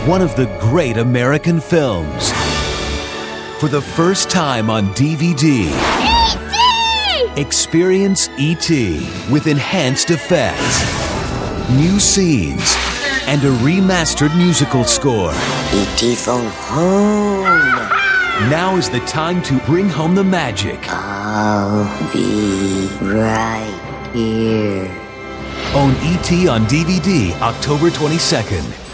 one of the great American films. For the first time on DVD, E.T. experience E.T. with enhanced effects, new scenes, and a remastered musical score. E.T. phone home. Now is the time to bring home the magic. I'll be right here. Own E.T. on DVD October 22nd.